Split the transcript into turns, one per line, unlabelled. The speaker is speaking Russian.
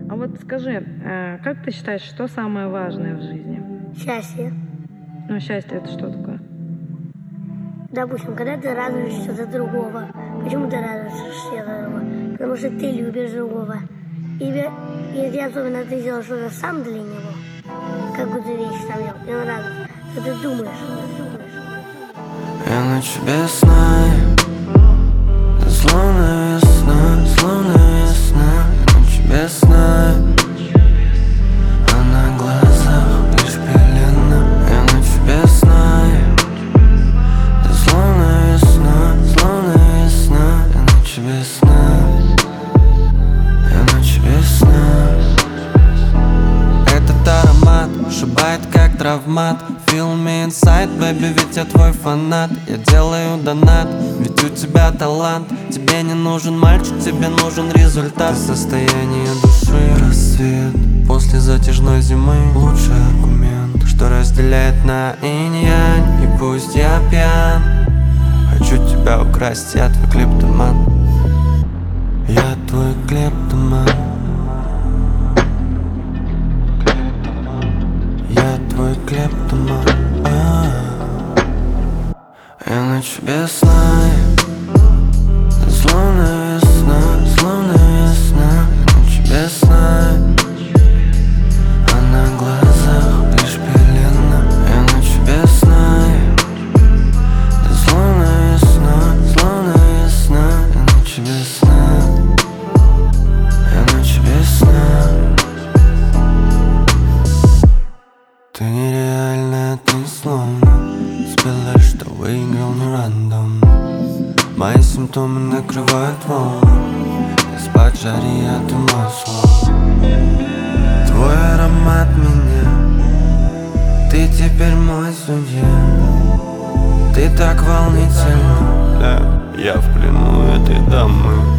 А вот скажи, как ты считаешь, что самое важное в жизни?
Счастье.
Ну, счастье — это что такое?
Допустим, когда ты радуешься за другого. Почему ты радуешься за другого? Потому что ты любишь другого. Если особенно ты делаешь что-то сам для него, какую-то вещь там делал, и он радуется, то ты думаешь.
Я ночью без сна, словно весна, я ночью без сна, а на глазах лишь пелена. Я ночью без сна, словно весна, я ночью без сна, я ночью без сна. Этот аромат шибает как травмат. Feel me inside, baby, ведь я твой фанат. Я делаю донат, ведь у тебя талант. Тебе не нужен мальчик, тебе нужен результат. Ты состояние души, рассвет после затяжной зимы. Лучший аргумент, что разделяет на инь-янь. И пусть я пьян, хочу тебя украсть, я твой клептоман. Я твой клептоман. Я твой клептоман. Я ночью без сна, словно весна, я ночью без сна, а на глазах лишь пелена. Я ночью без сна, словно весна, я ночью без сна, я ночью без сна. Ты нереальная, ты словно спела, что выиграл, но рандом. Мои симптомы накрывают волны, из-под жари от масла. Твой аромат меня, ты теперь мой судья. Ты так волнительна, да, я в плену этой дамы.